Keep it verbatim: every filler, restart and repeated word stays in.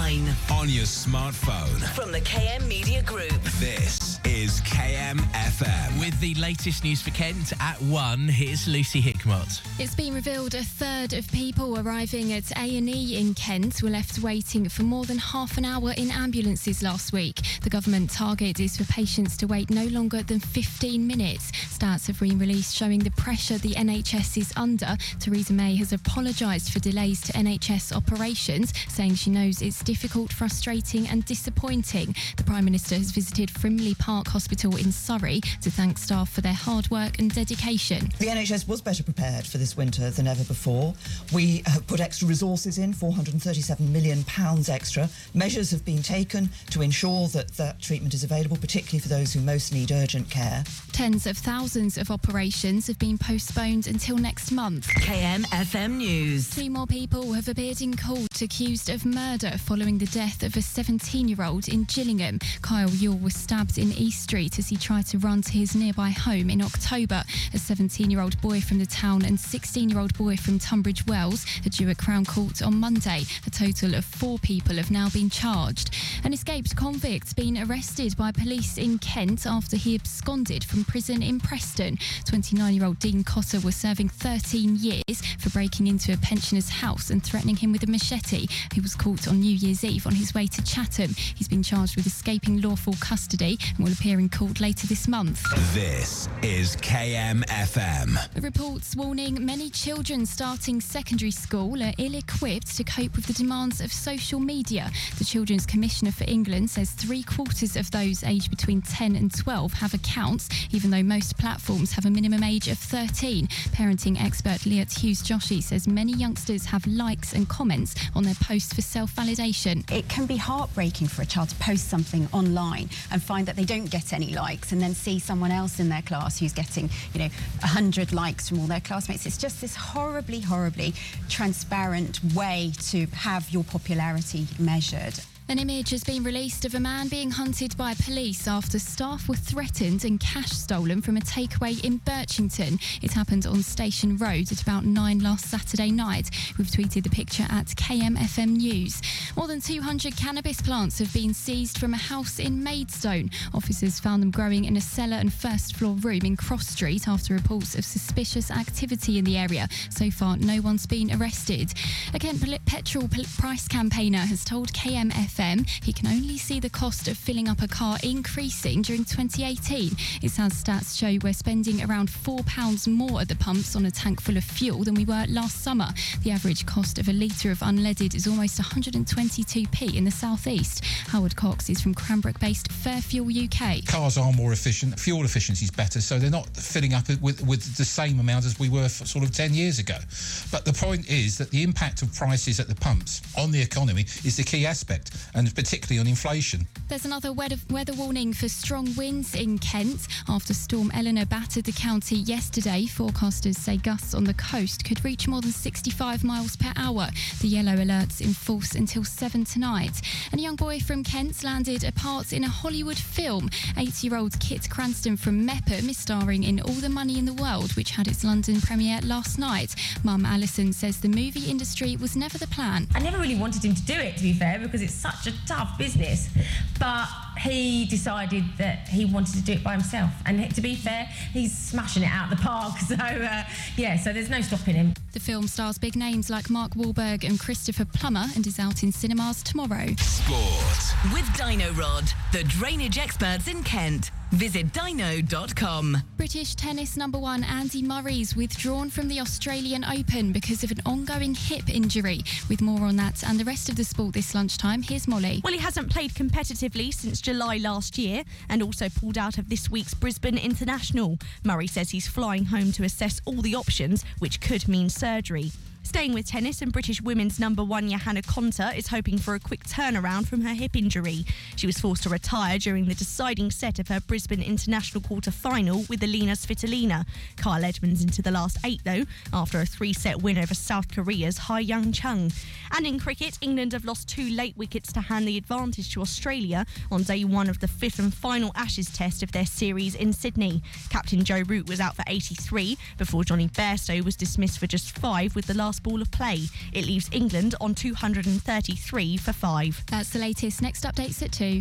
online. On your smartphone. From the K M Media Group. This is K M F M. With the latest news for Kent at one, here's Lucy Hickmott. It's been revealed a third of people arriving at A and E in Kent were left waiting for more than half an hour in ambulances last week. The government target is for patients to wait no longer than fifteen minutes. Stats have been released showing the pressure the N H S is under. Theresa May has apologised for delays to N H S operations, saying she knows it's difficult, frustrating and disappointing. The Prime Minister has visited Frimley Park Hospital in Surrey to thank staff for their hard work and dedication. The N H S was better prepared for this winter than ever before. We have put extra resources in, four hundred thirty-seven million pounds extra. Measures have been taken to ensure that that treatment is available, particularly for those who most need urgent care. Tens of thousands of operations have been postponed until next month. K M F M News. Two more people have appeared in court accused of murder following the death of a seventeen-year-old in Gillingham. Kyle Yule was stabbed in East Street as he tried to run to his nearby home in October. A seventeen-year-old boy from the town and sixteen-year-old boy from Tunbridge Wells are due at Crown Court on Monday. A total of four people have now been charged. An escaped convict been arrested by police in Kent after he absconded from prison in Preston. twenty-nine-year-old Dean Cotter was serving thirteen years for breaking into a pensioner's house and threatening him with a machete. He was caught on New Year's Eve on his way to Chatham. He's been charged with escaping lawful custody and will appear in court later this month. This is K M F M. Reports warning many children starting secondary school are ill-equipped to cope with the demands of social media. The Children's Commissioner for England says three quarters of those aged between ten and twelve have accounts, even though most platforms have a minimum age of thirteen. Parenting expert Leot Hughes-Joshi says many youngsters have likes and comments on their posts for self-validation. It can be heartbreaking for a child to post something online and find that they don't get any likes, and then see someone else in their class who's getting, you know, one hundred likes from all their classmates. It's just this horribly, horribly transparent way to have your popularity measured. An image has been released of a man being hunted by police after staff were threatened and cash stolen from a takeaway in Birchington. It happened on Station Road at about nine last Saturday night. We've tweeted the picture at K M F M News. More than two hundred cannabis plants have been seized from a house in Maidstone. Officers found them growing in a cellar and first floor room in Cross Street after reports of suspicious activity in the area. So far, no one's been arrested. A Kent petrol price campaigner has told K M F M he can only see the cost of filling up a car increasing during twenty eighteen. It says stats show we're spending around four pounds more at the pumps on a tank full of fuel than we were last summer. The average cost of a litre of unleaded is almost one hundred twenty-two p in the southeast. Howard Cox is from Cranbrook-based Fairfuel U K. Cars are more efficient, fuel efficiency is better, so they're not filling up with, with the same amount as we were for sort of ten years ago. But the point is that the impact of prices at the pumps on the economy is the key aspect, and particularly on inflation. There's another weather, weather warning for strong winds in Kent. After Storm Eleanor battered the county yesterday, forecasters say gusts on the coast could reach more than sixty-five miles per hour. The yellow alert's in force until seven tonight. And a young boy from Kent landed a part in a Hollywood film. eighty-year-old Kit Cranston from Mepham is starring in All the Money in the World, which had its London premiere last night. Mum Alison says the movie industry was never the plan. I never really wanted him to do it, to be fair, because it's such a tough business, but he decided that he wanted to do it by himself, and to be fair, he's smashing it out of the park, so uh, yeah, so there's no stopping him. The film stars big names like Mark Wahlberg and Christopher Plummer and is out in cinemas tomorrow. Sport. With Dino Rod, the drainage experts in Kent. Visit dino dot com. British tennis number one Andy Murray's withdrawn from the Australian Open because of an ongoing hip injury. With more on that and the rest of the sport this lunchtime, here's Molly. Well, he hasn't played competitively since July last year and also pulled out of this week's Brisbane International. Murray says he's flying home to assess all the options, which could mean surgery. Staying with tennis, and British women's number one Johanna Konta is hoping for a quick turnaround from her hip injury. She was forced to retire during the deciding set of her Brisbane International quarter-final with Alina Svitolina. Kyle Edmonds into the last eight, though, after a three-set win over South Korea's Ha Young Chung. And in cricket, England have lost two late wickets to hand the advantage to Australia on day one of the fifth and final Ashes test of their series in Sydney. Captain Joe Root was out for eighty-three before Johnny Bairstow was dismissed for just five with the last ball of play. It leaves England on two hundred thirty-three for five. That's the latest. Next updates at two.